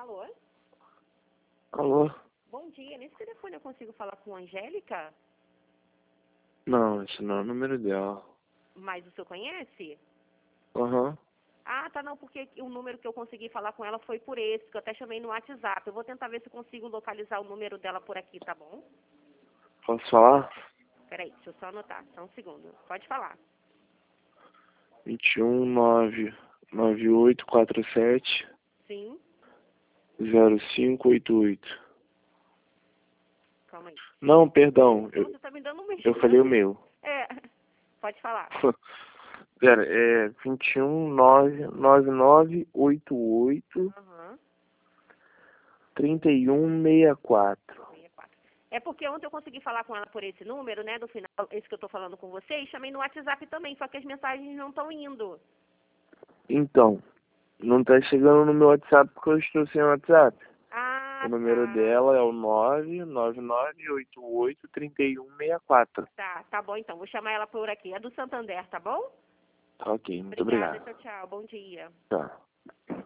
Alô? Alô? Bom dia. Nesse telefone eu consigo falar com a Angélica? Não, esse não é o número dela. Mas o senhor conhece? Aham. Ah, tá, não, porque o número que eu consegui falar com ela foi por esse, que eu até chamei no WhatsApp. Eu vou tentar ver se eu consigo localizar o número dela por aqui, tá bom? Posso falar? Peraí, deixa eu só anotar, só um segundo. Pode falar. 21998470588. Sim? Calma aí. Não, perdão. Você tá me dando um Eu falei o meu. É, pode falar. Pera, é 2199988 Aham. 3164. 64. É porque ontem eu consegui falar com ela por esse número, né, do final, esse que eu tô falando com você, e chamei no WhatsApp também, só que as mensagens não estão indo. Então, não tá chegando no meu WhatsApp porque eu estou sem WhatsApp. Ah, O número tá. dela é o 999883164. Tá bom então, vou chamar ela por aqui. É do Santander, tá bom? Tá ok, muito Obrigada, obrigado. tchau, tchau. Bom dia. Tá.